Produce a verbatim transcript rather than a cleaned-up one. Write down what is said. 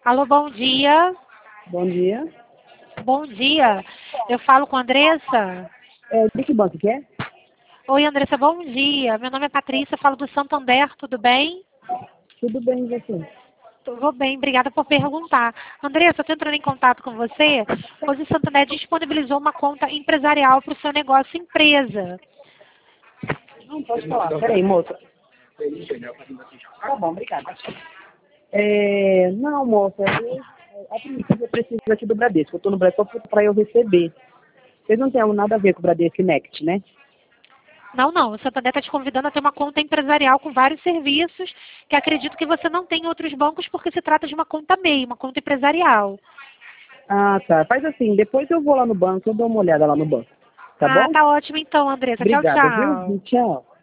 Alô, bom dia. Bom dia. Bom dia. Eu falo com a Andressa. É, de que banco que é? Oi, Andressa, bom dia. Meu nome é Patrícia, falo do Santander, tudo bem? Tudo bem, e você? Tudo bem, obrigada por perguntar. Andressa, eu estou entrando em contato com você, pois o Santander disponibilizou uma conta empresarial para o seu negócio empresa. Não, pode falar. Peraí, moça. Tá bom, obrigada. É, não, moça, eu, a princípio eu preciso aqui do Bradesco. Eu tô no Bradesco para eu receber. Vocês não têm nada a ver com o Bradesco Next, né? Não, não, o Santander está te convidando a ter uma conta empresarial com vários serviços que acredito que você não tem em outros bancos porque se trata de uma conta M E I, uma conta empresarial. Ah, tá. Faz assim, depois eu vou lá no banco, eu dou uma olhada lá no banco. Tá Ah, bom? tá ótimo então, Andressa. Tchau, Obrigada, viu? tchau. Tchau.